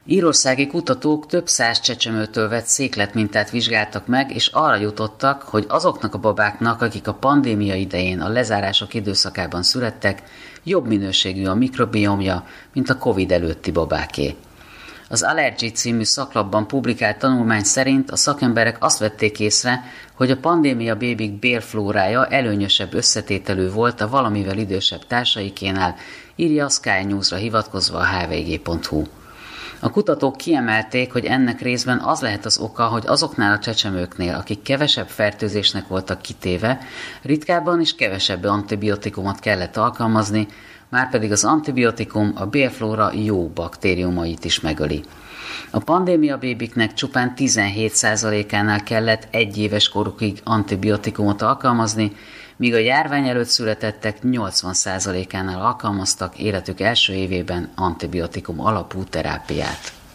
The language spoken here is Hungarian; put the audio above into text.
Írországi kutatók több száz csecsemőtől vett székletmintát vizsgáltak meg, és arra jutottak, hogy azoknak a babáknak, akik a pandémia idején a lezárások időszakában születtek, jobb minőségű a mikrobiomja, mint a Covid előtti babáké. Az Allergy című szaklapban publikált tanulmány szerint a szakemberek azt vették észre, hogy a pandémia bébik bélflórája előnyösebb összetételű volt a valamivel idősebb társaikénál, írja a Sky News-ra hivatkozva a hvg.hu. A kutatók kiemelték, hogy ennek részben az lehet az oka, hogy azoknál a csecsemőknél, akik kevesebb fertőzésnek voltak kitéve, ritkábban és kevesebb antibiotikumot kellett alkalmazni, márpedig az antibiotikum a bélflóra jó baktériumait is megöli. A pandémia bébiknek csupán 17%-ánál kellett 1 éves korukig antibiotikumot alkalmazni, míg a járvány előtt születettek 80%-ánál alkalmaztak életük első évében antibiotikum alapú terápiát.